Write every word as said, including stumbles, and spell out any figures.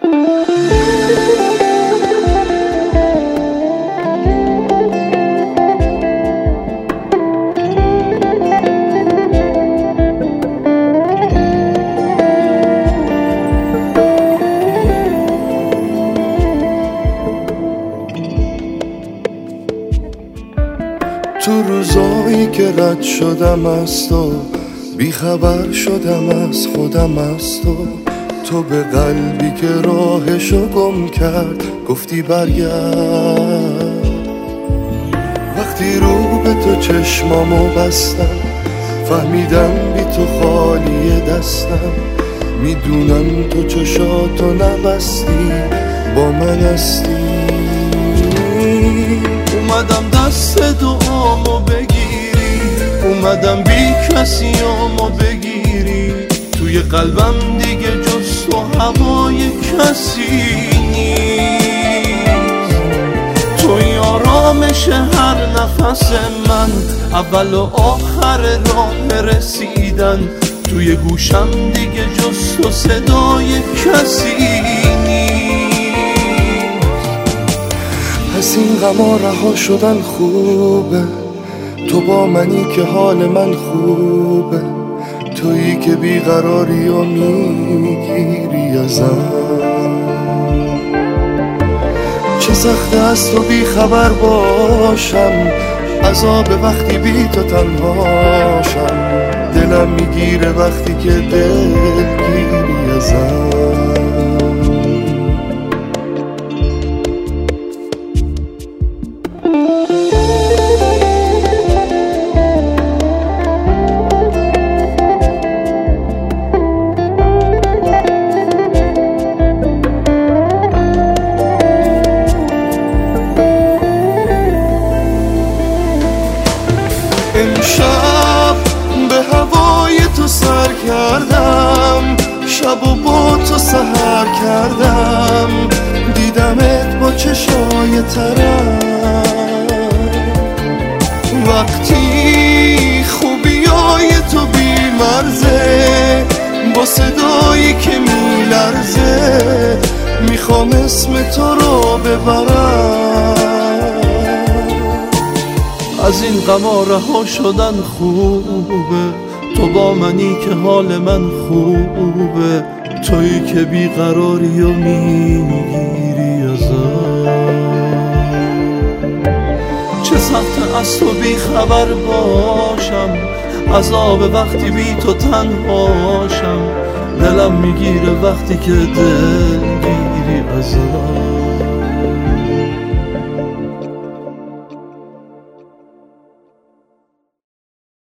تو روزایی که رد شدم از تو، بیخبر شدم از خودم از تو. تو به قلبی که راهشو گم کرد گفتی برگرد. وقتی رو به تو چشمامو بستم فهمیدم بی تو خالی دستم. میدونم تو چشاتو نبستی با من هستی. اومدم دست دعامو بگیری، اومدم بی کسی آمو بگیری. توی قلبم دیگه جز تو هوای کسی نیست. توی آرامش هر نفس من، اول و آخر راه رسیدن. توی گوشم دیگه جز تو صدای کسی نیست. از این غما رها شدن خوبه، تو با منی که حال من خوبه. تویی که بیقراری و میگیری ازم. چه سخته از تو بی خبر باشم، عذاب وقتی بی تو تنهاشم. دلم میگیره وقتی که دلگیری ازم. امشب به هوای تو سر کردم، شب و با تو سحر کردم. دیدمت با چشای ترم، وقتی خوبیای تو بی مرزه، با صدایی که میلرزه. میخوام اسم تو رو ببرم. از این غما رها شدن خوبه، تو با منی که حال من خوبه. تویی که بیقراری و میگیری ازم. چه سخت از تو بی خبر باشم، عذاب وقتی بی تو تنهاشم. دلم میگیره وقتی که دل